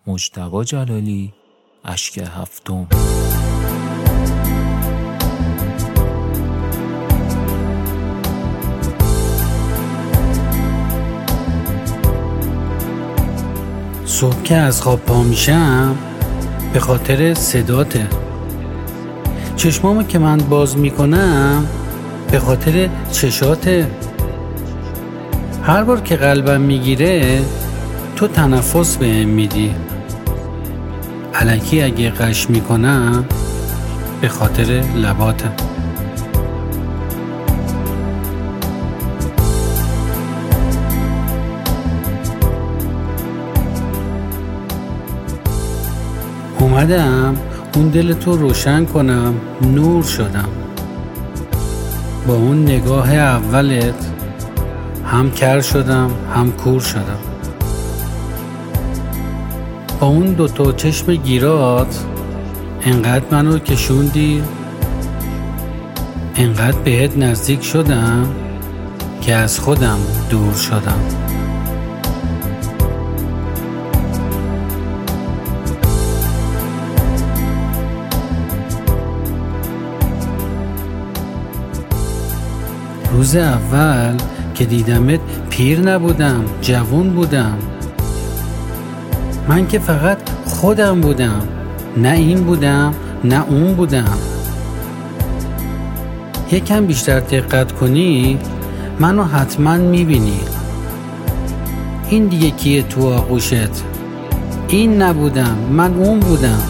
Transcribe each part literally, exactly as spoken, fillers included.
مجتبی جلالی، اشک هفتم. صبح که از خواب پا میشم به خاطر صداته. چشمامو که من باز میکنم به خاطر چشاته. هر بار که قلبم میگیره تو تنفس بهم میدی. الکی اگه غش میکنم به خاطر لباته. اومدم اون دل تو روشن کنم، نور شدم. با اون نگاه اولت هم کر شدم هم کور شدم. با اون دوتا چشم گیرات انقدر منو کشوندی، انقدر بهت نزدیک شدم که از خودم دور شدم. روز اول که دیدمت پیر نبودم، جوون بودم. من که فقط خودم بودم، نه این بودم نه اون بودم. یکم بیشتر دقت کنی منو حتما میبینی. این دیگه کیه تو آغوشت؟ این نبودم، من اون بودم.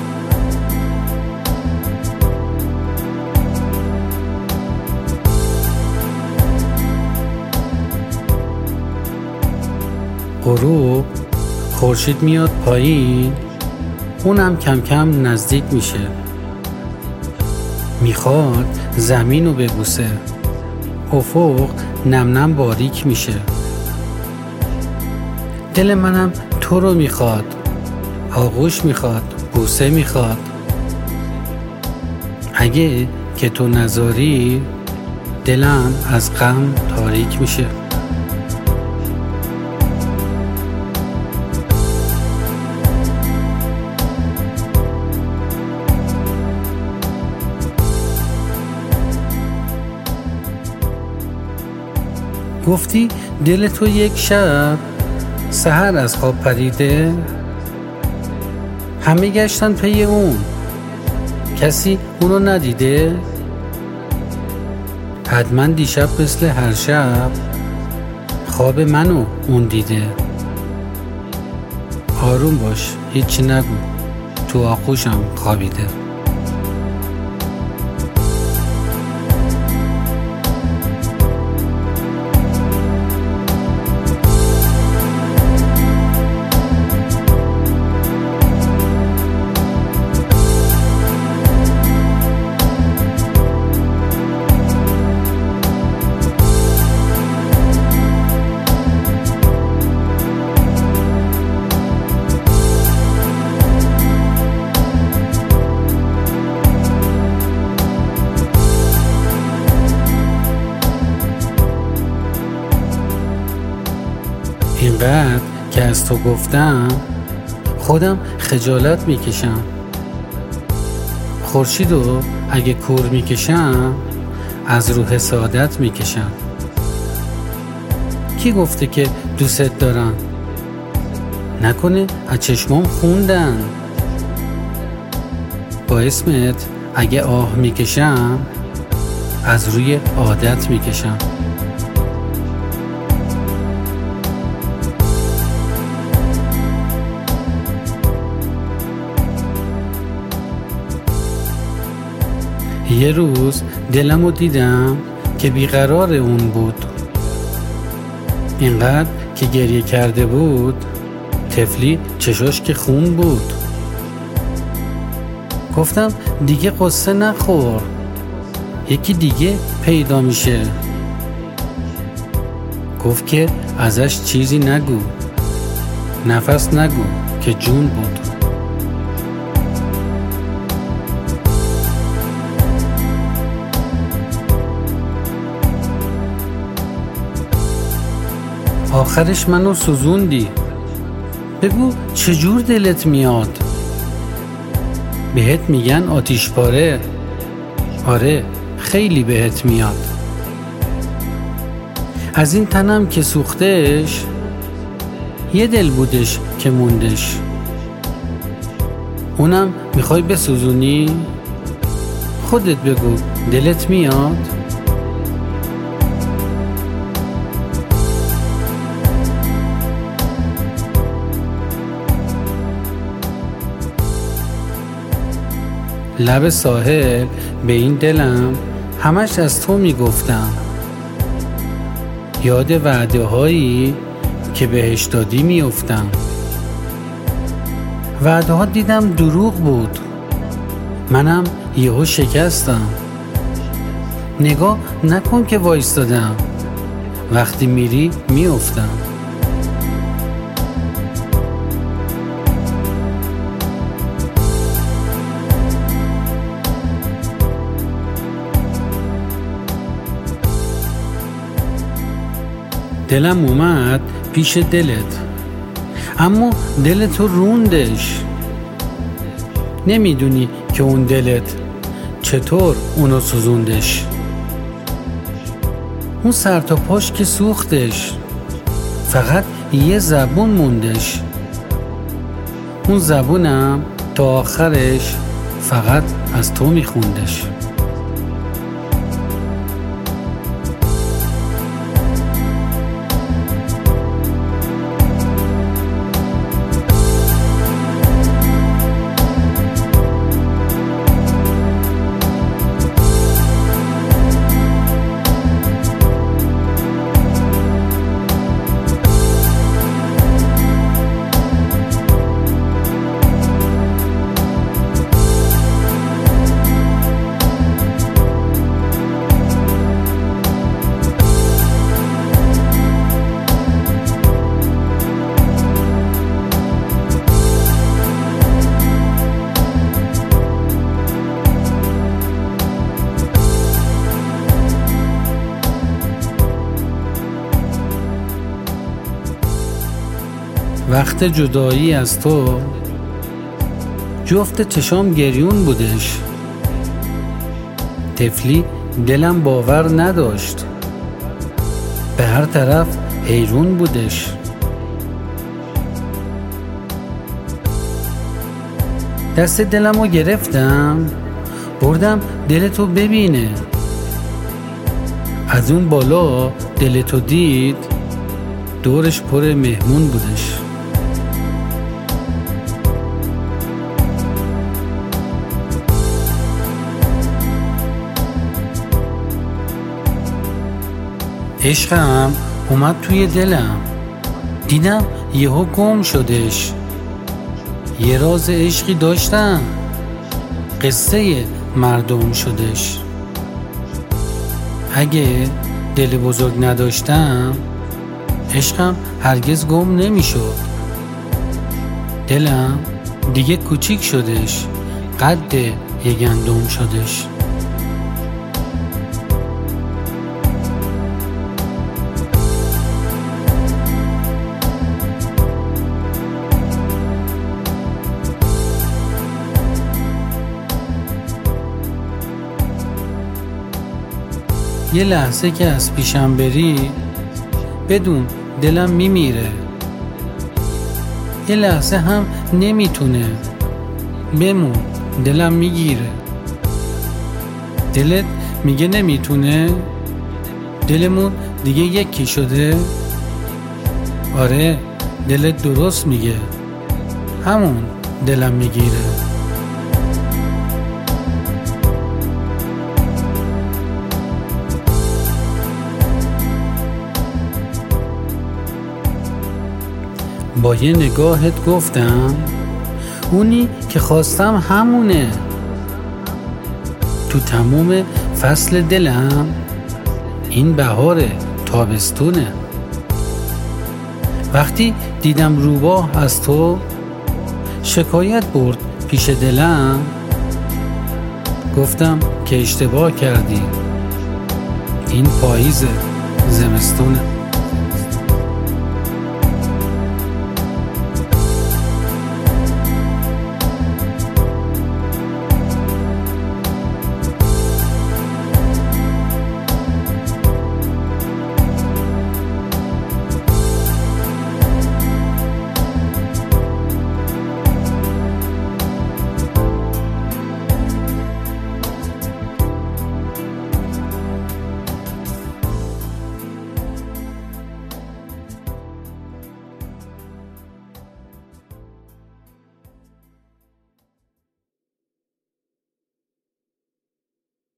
غروب خورشید میاد پایین، اونم کم کم نزدیک میشه. میخواد زمینو ببوسه. افق نم نم باریک میشه. دل منم تو رو میخواد. آغوش میخواد، بوسه میخواد. اگه که تو نذاری دلم از غم تاریک میشه. گفتی دل تو یک شب سحر از خواب پریده. همه گشتن پی اون، کسی اونو ندیده. حتما دیشب مثل هر شب خواب منو اون دیده. آروم باش، هیچی نگو، تو آغوشم خوابیده. اینقدر که از تو گفتم خودم خجالت میکشم. خورشیدو اگه کور میکشم از روح سعادت میکشم. کی گفته که دوست دارم؟ نکنه از چشمام خوندن. با اسمت اگه آه میکشم از روی عادت میکشم. یه روز دلمو دیدم که بیقرار اون بود. اینقدر که گریه کرده بود، طفلی چشاش که خون بود. گفتم دیگه قصه نخور، یکی دیگه پیدا میشه. گفت که ازش چیزی نگو، نفس نگو که جون بود. آخرش منو سوزوندی. بگو چجور دلت میاد؟ بهت میگن آتیش پاره. آره خیلی بهت میاد. از این تنم که سوختش، یه دل بودش که موندش. اونم میخوای بسوزونی؟ خودت بگو دلت میاد؟ لب ساحل به این دلم همش از تو میگفتم. یاد وعده هایی که بهش دادی میافتم. وعده ها دیدم دروغ بود، منم یهو شکستم. نگاه نکن که وایستادم، وقتی میری میافتم. دلم اومد پیش دلت، اما دلت رو روندش. نمیدونی که اون دلت چطور اونو سوزوندش. اون سر تا پاش که سوختش، فقط یه زبون موندش. اون زبونم تا آخرش فقط از تو میخوندش. وقت جدایی از تو جفت چشام گریون بودش. طفلی دلم باور نداشت، به هر طرف حیرون بودش. دست دلم رو گرفتم، بردم دلتو ببینه. از اون بالا دلتو دید، دورش پر مهمون بودش. عشقم اومد توی دلم، دیدم یهو گم شدش. یه راز عشقی داشتم، قصه مردم شدش. اگه دل بزرگ نداشتم، عشقم هرگز گم نمی شد. دلم دیگه کوچیک شدش، قد یه گندم شدش. یه لحظه که از پیشم بری، بدون دلم میمیره. یه لحظه هم نمیتونه، بمون دلم میگیره. دلت میگه نمیتونه، دلمون دیگه یکی شده. آره دلت درست میگه، همون دلم میگیره. با یه نگاهت گفتم اونی که خواستم همونه. تو تموم فصل دلم این بهار تابستونه. وقتی دیدم روباه از تو، شکایت برد پیش دلم. گفتم که اشتباه کردی، این پاییز زمستونه.